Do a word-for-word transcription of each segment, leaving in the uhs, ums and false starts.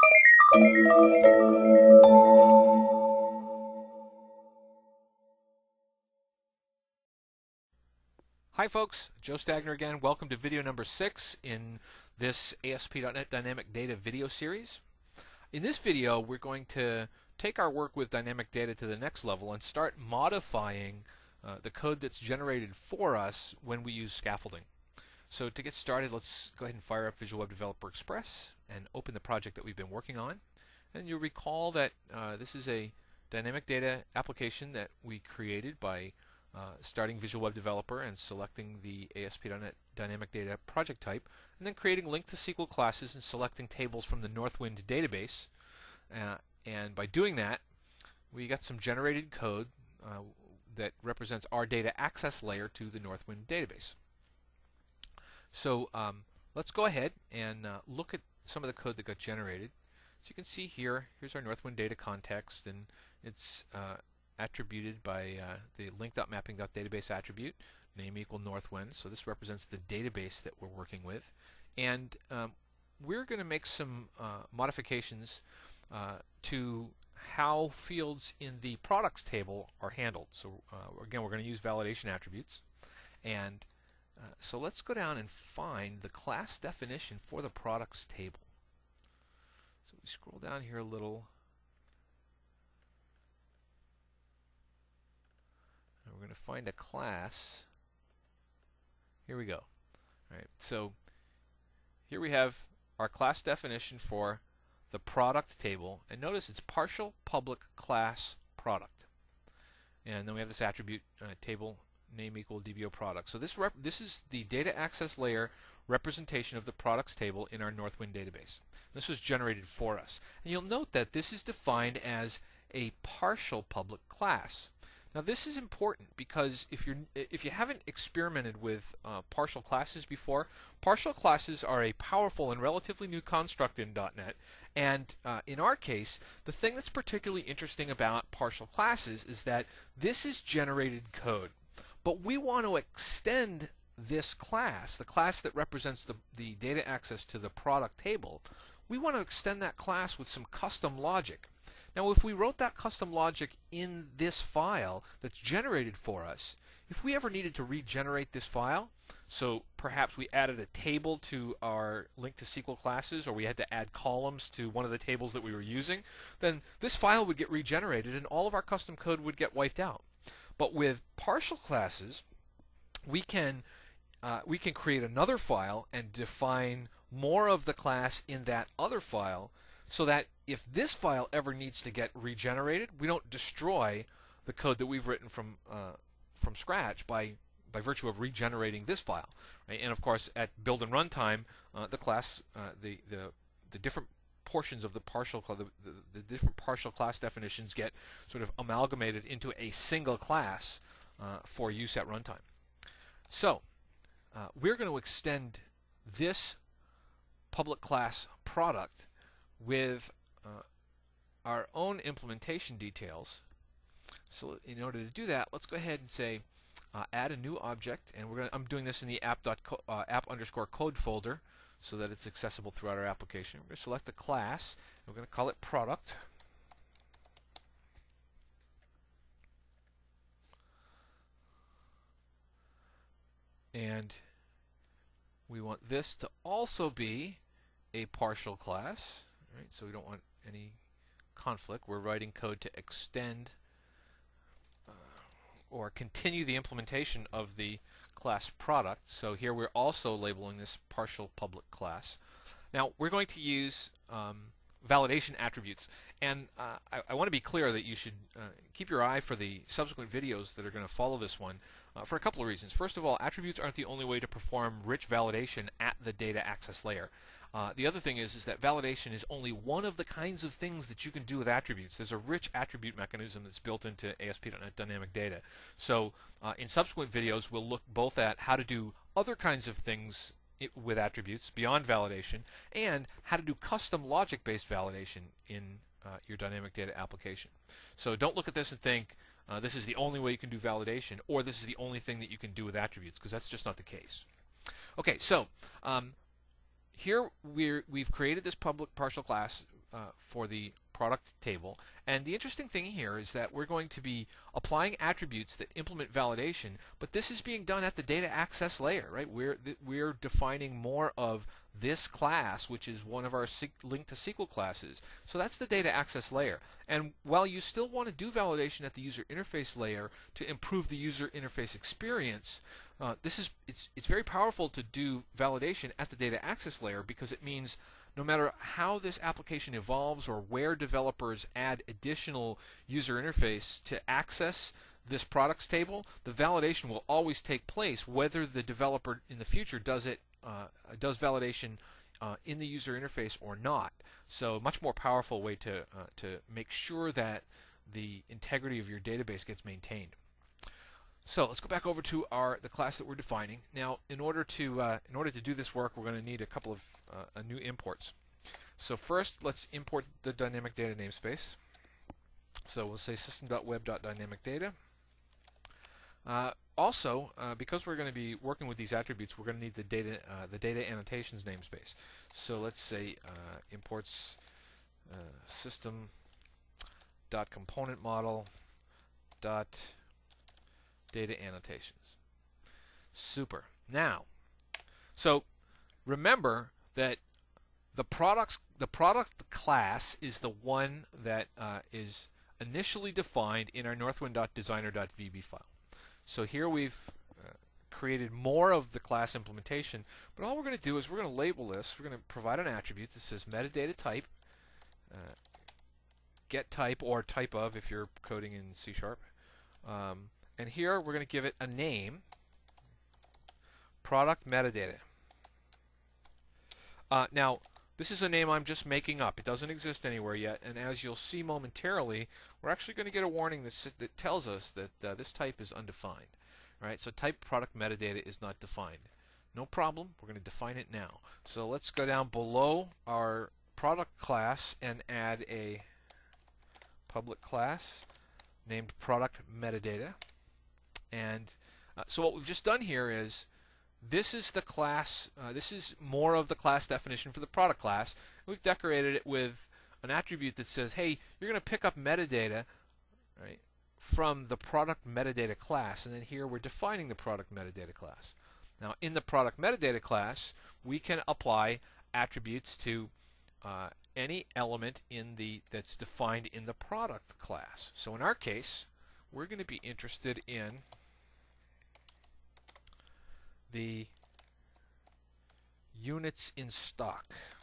Hi folks, Joe Stagner again. Welcome to video number six in this A S P dot net Dynamic Data video series. In this video, we're going to take our work with dynamic data to the next level and start modifying uh, the code that's generated for us when we use scaffolding. So to get started, let's go ahead and fire up Visual Web Developer Express and open the project that we've been working on. And you'll recall that uh, this is a dynamic data application that we created by Uh, starting Visual Web Developer and selecting the A S P dot net Dynamic Data project type, and then creating link to S Q L classes and selecting tables from the Northwind database. Uh, and by doing that, we got some generated code uh, that represents our data access layer to the Northwind database. So um, let's go ahead and uh, look at some of the code that got generated. So you can see here, here's our Northwind data context, and it's uh, attributed by uh, the link.mapping.database attribute, name equal Northwind. So this represents the database that we're working with. And um, we're going to make some uh, modifications uh, to how fields in the products table are handled. So uh, again, we're going to use validation attributes. And uh, so let's go down and find the class definition for the products table. So we scroll down here a little. We're going to find a class. Here we go. All right, so here we have our class definition for the product table, and notice it's partial public class product. And then we have this attribute uh, table name equal D B O product. So this rep this is the data access layer representation of the products table in our Northwind database. This was generated for us, and you'll note that this is defined as a partial public class. Now this is important because if you're if you haven't experimented with uh, partial classes before, partial classes are a powerful and relatively new construct in dot net. And uh, in our case, the thing that's particularly interesting about partial classes is that this is generated code, but we want to extend this class, the class that represents the the data access to the product table. We want to extend that class with some custom logic. Now, if we wrote that custom logic in this file that's generated for us, if we ever needed to regenerate this file, so perhaps we added a table to our link to S Q L classes, or we had to add columns to one of the tables that we were using, then this file would get regenerated and all of our custom code would get wiped out. But with partial classes, we can uh, we can create another file and define more of the class in that other file, so that if this file ever needs to get regenerated, we don't destroy the code that we've written from uh, from scratch by by virtue of regenerating this file. Right? And of course, at build and runtime, uh, the class, uh, the the the different portions of the partial the, the, the different partial class definitions get sort of amalgamated into a single class uh, for use at runtime. So uh, we're going to extend this public class product with uh, our own implementation details. So in order to do that, let's go ahead and say uh, add a new object, and we're going I'm doing this in the app dot co uh, app underscore code folder so that it's accessible throughout our application. We're going to select the class, and we're going to call it product. And we want this to also be a partial class. Right, so we don't want any conflict. We're writing code to extend uh, or continue the implementation of the class product. So here we're also labeling this partial public class. Now we're going to use um, validation attributes, and uh, I, I want to be clear that you should uh, keep your eye for the subsequent videos that are going to follow this one uh, for a couple of reasons. First of all, attributes aren't the only way to perform rich validation at the data access layer. Uh, the other thing is, is that validation is only one of the kinds of things that you can do with attributes. There's a rich attribute mechanism that's built into A S P dot net Dynamic Data. So uh, in subsequent videos, we'll look both at how to do other kinds of things it, with attributes beyond validation, and how to do custom logic-based validation in uh, your dynamic data application. So don't look at this and think uh, this is the only way you can do validation, or this is the only thing that you can do with attributes, because that's just not the case. Okay, so um, here we're, we've created this public partial class uh, for the product table. And the interesting thing here is that we're going to be applying attributes that implement validation, but this is being done at the data access layer, right? We're we're defining more of this class, which is one of our link to S Q L classes. So that's the data access layer. And while you still want to do validation at the user interface layer to improve the user interface experience, uh, this is it's it's very powerful to do validation at the data access layer, because it means no matter how this application evolves or where developers add additional user interface to access this products table, the validation will always take place whether the developer in the future does it uh, does validation uh, in the user interface or not. So a much more powerful way to uh, to make sure that the integrity of your database gets maintained. So let's go back over to our the class that we're defining. Now, in order to uh, in order to do this work, we're going to need a couple of uh, new imports. So first, let's import the dynamic data namespace. So we'll say system.web.dynamicdata. Uh, also, uh, because we're going to be working with these attributes, we're going to need the data uh, the data annotations namespace. So let's say uh, imports uh, system.componentModel dot data annotations. Super. Now, so remember that the products the product class is the one that uh, is initially defined in our northwind.designer.vb file. So here we've uh, created more of the class implementation, but all we're going to do is we're going to label this. We're going to provide an attribute that says metadata type, uh, get type or type of if you're coding in C sharp. Um, and here we're going to give it a name, product metadata. Uh, now, this is a name I'm just making up. It doesn't exist anywhere yet, and as you'll see momentarily, we're actually going to get a warning that, that tells us that uh, this type is undefined. Right? So type product metadata is not defined. No problem. We're going to define it now. So let's go down below our product class and add a public class named product metadata. And uh, so what we've just done here is this is the class, uh, this is more of the class definition for the product class. We've decorated it with an attribute that says, hey, you're going to pick up metadata, right, from the product metadata class, and then here we're defining the product metadata class. Now, in the product metadata class, we can apply attributes to uh, any element in the that's defined in the product class. So in our case, we're going to be interested in the units in stock.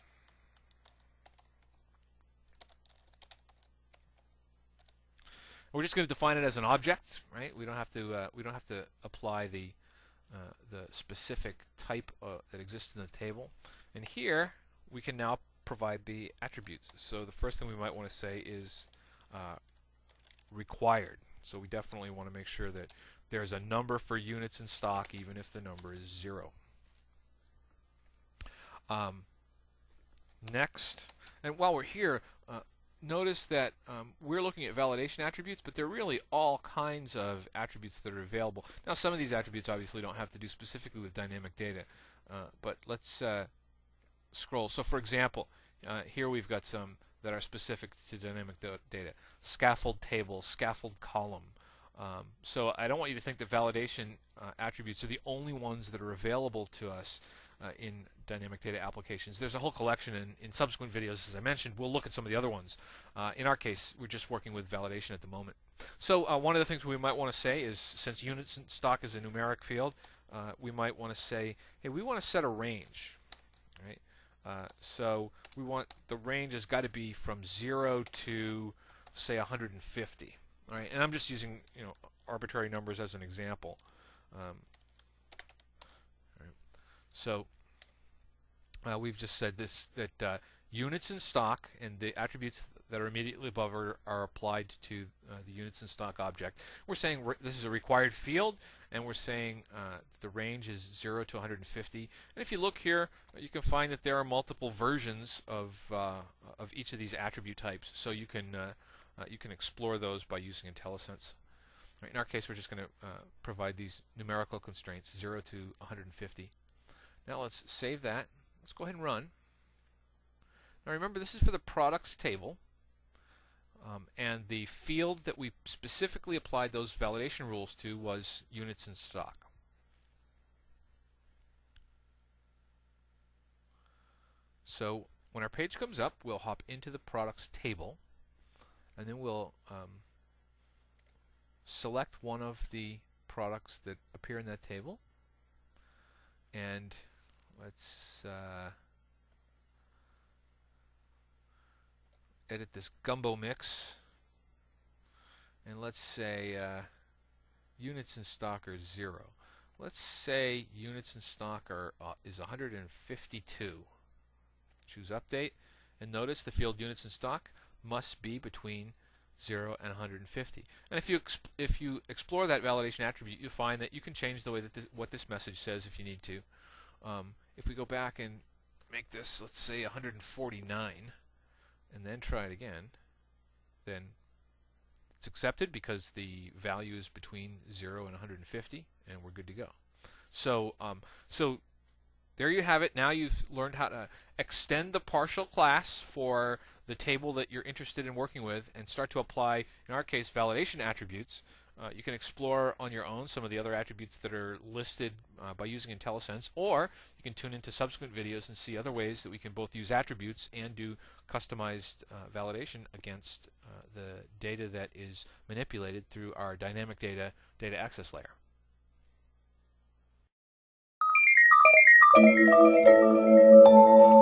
We're just going to define it as an object, right? We don't have to uh, we don't have to apply the uh, the specific type uh, that exists in the table. And here we can now provide the attributes. So the first thing we might want to say is uh, required. So we definitely want to make sure that there's a number for units in stock, even if the number is zero. Um, next, and while we're here, uh, notice that um, we're looking at validation attributes, but there are really all kinds of attributes that are available. Now, some of these attributes obviously don't have to do specifically with dynamic data, uh, but let's uh, scroll. So, for example, uh, here we've got some that are specific to dynamic data. Scaffold table, scaffold column. Um, so I don't want you to think that validation uh, attributes are the only ones that are available to us uh, in dynamic data applications. There's a whole collection, and in subsequent videos, as I mentioned, we'll look at some of the other ones. Uh, in our case, we're just working with validation at the moment. So uh, one of the things we might want to say is, since units in stock is a numeric field, uh, we might want to say, hey, we want to set a range. Right? Uh, so we want the range has got to be from zero to, say, one hundred fifty. All right, and I'm just using you know arbitrary numbers as an example. Um, right. So uh, we've just said this that uh, units in stock and the attributes that are immediately above are, are applied to uh, the units in stock object. We're saying re this is a required field, and we're saying uh, the range is zero to one hundred fifty. And if you look here, you can find that there are multiple versions of uh, of each of these attribute types. So you can uh, Uh, you can explore those by using IntelliSense. Right, in our case, we're just going to uh, provide these numerical constraints, zero to one hundred fifty. Now let's save that. Let's go ahead and run. Now remember, this is for the products table, um, and the field that we specifically applied those validation rules to was units in stock. So when our page comes up, we'll hop into the products table, and then we'll um, select one of the products that appear in that table, and let's uh, edit this gumbo mix, and let's say uh, units in stock are zero. Let's say units in stock are uh, is one hundred fifty-two. Choose update, and notice the field units in stock must be between zero and one hundred fifty. And if you exp if you explore that validation attribute, you find that you can change the way that this, what this message says if you need to. Um, if we go back and make this, let's say one hundred forty-nine, and then try it again, then it's accepted because the value is between zero and one hundred fifty, and we're good to go. So, um, so there you have it. Now you've learned how to extend the partial class for the table that you're interested in working with and start to apply, in our case, validation attributes. Uh, you can explore on your own some of the other attributes that are listed uh, by using IntelliSense, or you can tune into subsequent videos and see other ways that we can both use attributes and do customized uh, validation against uh, the data that is manipulated through our dynamic data data access layer. Thank you.